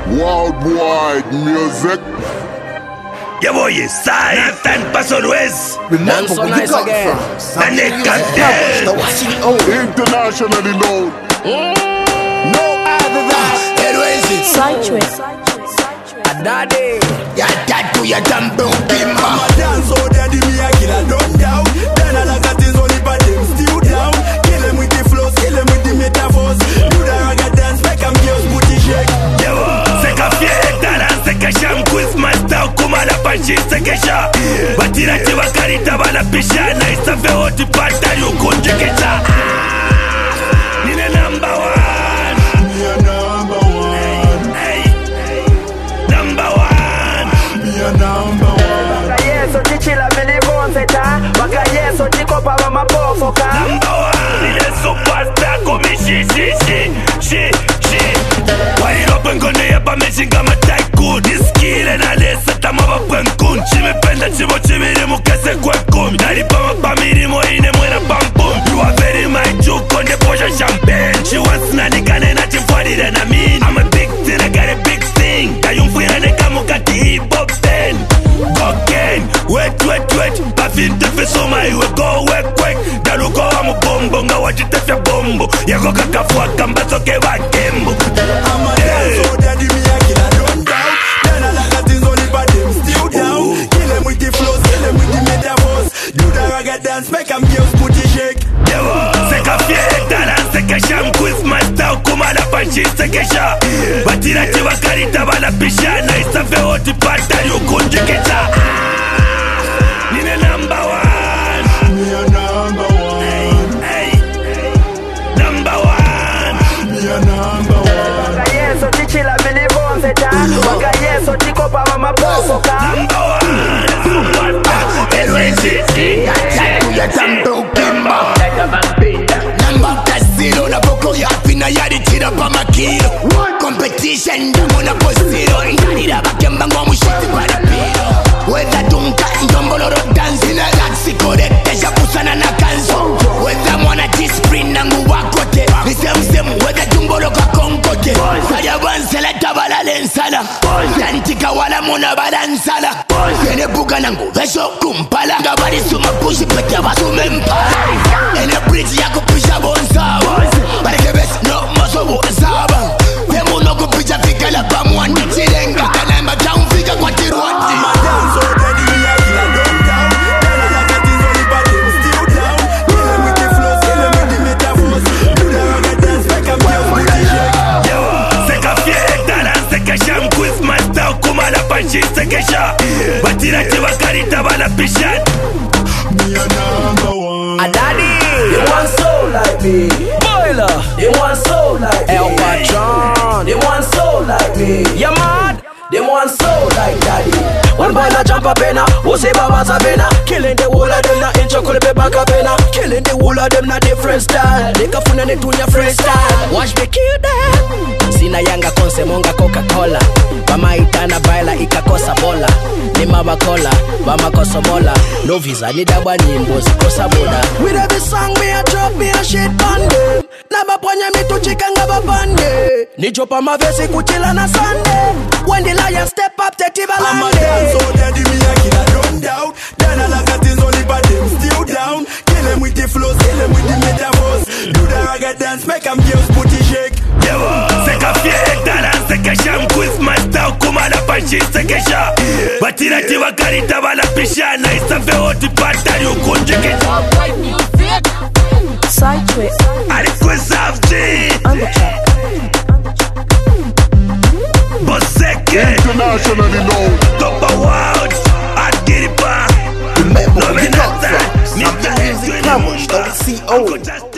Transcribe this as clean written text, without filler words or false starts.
Worldwide music. Ya voy inside. Nathan Paso Luis. Remember where you got from. Internationally known. No other than Eloise. Sidetrack. Daddy. Ya tatu ya tambo kimba. Dance all daddy me a kill a done down. Then I like things only but them still down. Kill him with the flows, kill him with the metaphors. Do the raga dance, make him girls booty shake. C'est qu'à fier talent, c'est que j'aime quiz master kuma la panchi c'est que j'ai. Batira chiva carita bala pishana isa feo ti patari ukunje kecha. Nine number one. Me a number one. Hey. Number one. Me a number one. Yeso chichila milivonseta. Waka yeso chikopa mama pofoka. Number one. Nine superstar kumi shi. Wide open kone yapa meshinga ma tycoon. Iskile na lesa tama ba kwenkun. Chimependa chivo chiviri mukese kwenkun. Nalipa mapamiri mo ine mwena pampum. You are very my juke konde posha champagne. She wants na nikane na chifwadire na min. I'm a big thing, I got a big thing. Kayumfuira neka mukati hip hop then. Cocaine, wet. Bafin tefe soma iwe go wek. Daluko wa mubombo nga wachitefe bombo. Yako kakafua kambazo ke wakembo. I'm a dance all daddy me a kill a done down. Then I like things only but them still down. Kill him with the flows, kill him with the metaphors. Do the raga dance, make him girls booty shake. C'est qu'à fier talent, c'est que j'aime quiz master kuma la panchi c'est que j'ai. Batira chiva carita bala pishana isa feo ti patari ukunje kecha. Nine number one. Me a number one. Hey. Number one. Me a number one. Waka yeso chichila milivonseta. Waka yeso chikopa mama pofoka. Number one. Eloise. Ya tatu ya tambo kimba. Namba kasino na boko ya pina yadi tira pa makilo. Competition damo na posiro. Inganira bakemba ngomu shiti para piro. Weza tunka ndombolo dance na laxi kore. Tesha kusana na kanzo. Weza mwana discipline nangu wakote. Nisem weza tumbolo kakonkote. Saya wansela tabala lensala. Tantika wala mona balansala. Kene buga nangu vesho kumpala. Ngabari suma pushi peke basume mpala. Ene bridge yako pisha bonsaba. Bareke besi no moso bonsaba. Demo no kupicha fika la pamuandi chilenga. Kanamba town fika kwa tiruandi. I'm a dance all daddy me a kill a done down. Then I like things only but them still down. Kill him with the flows, kill him with the metaphors. Do the raga dance, make him girls booty shake. C'est qu'à fier talent, c'est que j'aime quiz master kuma la panchi c'est que j'ai. Batira chiva carita bala pishana. Me a number one. A daddy. They want soul like me. Boiler. They want soul like me. El Patron. They want soul like me. You mad? They want soul like daddy. One boiler jump up in a, who say Baba Sabina. Killing the whole of them na in chocolate paper cabina. Killing the whole of them na different style. They can find it to your freestyle. Watch me kill them. Sina yanga konse monga Coca-Cola. Mama itana baila ikakosa bola. Ni mama kola, mama kosomola. No visa ni dabwa nyimbo zikosa boda. With every song me a drop me a shit bande. Naba ponya me to chikanga babande. Ni jopa mavesi kuchila na Sunday. When the lion step up teti I'm a dance all daddy me a kill a done down. Then I like things only but them still down. Kill him with the flows, kill him with the metaphors. Do the raga dance, make him girls booty shake. C'est qu'à fier talent, c'est que j'aime quiz master kuma la panchi c'est que j'ai. Batira chiva carita bala pishana isa feo ti patari ukunje kecha. Sidetrack. Ali quiz FG. On the track. Boseke. Internationally known. Topa World. Adgiripa. Remember where you got Nomenata. from. Music Plumbers, don't see old.